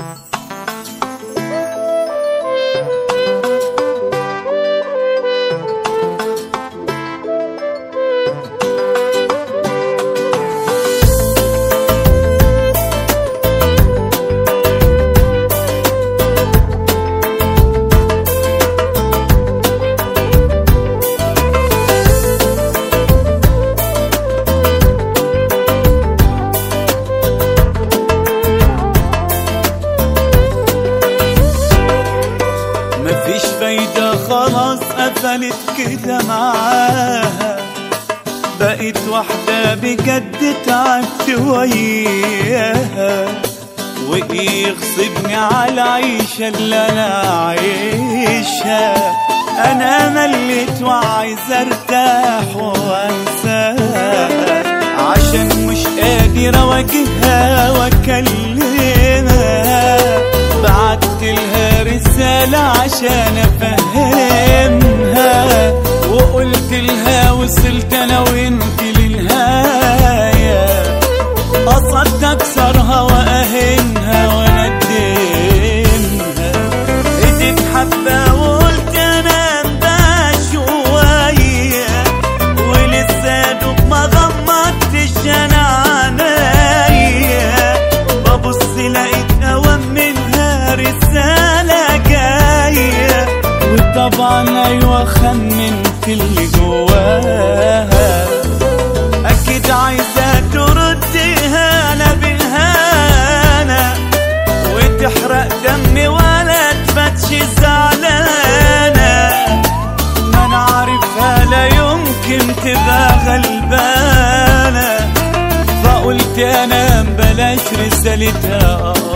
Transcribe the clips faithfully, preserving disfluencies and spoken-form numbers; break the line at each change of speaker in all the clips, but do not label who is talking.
مفيش فايدة خلاص قفلت كده معاها، بقيت واحدة بجد تعبت وياها، وإيه يغصبني على العيشة اللي أنا عايشها. أنا مليت وعايز أرتاح وأنساها، عشان مش قادر أواجهها وأكلمها. بعتلها رسالة عشان أفهمها، وقلتلها وصلت أنا وإنت للنهاية. قصدت أكسرها وأهنها وأندمها، إيدك حبة وقلت أنا أنبه شوية، ولسه دوب ما غمضتش أنا عنايا. ببص لقيت أوام منها رسالة جاية، وطبعا أيوة خمنت اللي جواها. أكيد عايزة ترديها أنا بالهانة، وتحرق دمي ولا تفتش زعلانة. ما أنا عارفها لا يمكن تبقى غلبانة، فقلت أنا بلاش رسالتها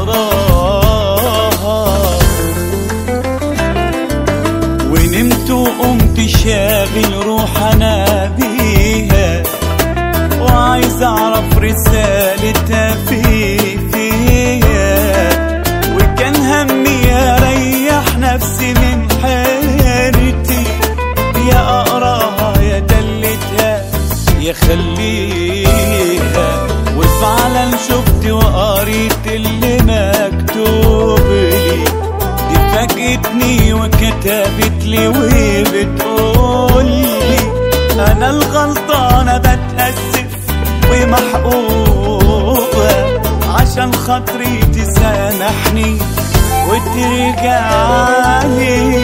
أقراها. ونمت وقمت شاغل روح أنا بيها، وعايز أعرف رسالتها في فيها. وكان همي أريح نفسي من حيرتي، يا أقراها يا دلتها يا خليها. وفعلا شفت وقريت اللي مكتوب لي، دي فاجئتني وكتبت لي وبتقول لي أنا الغلطانة بتأسف ومحقوقة، عشان خاطري تسامحني وترجع لي.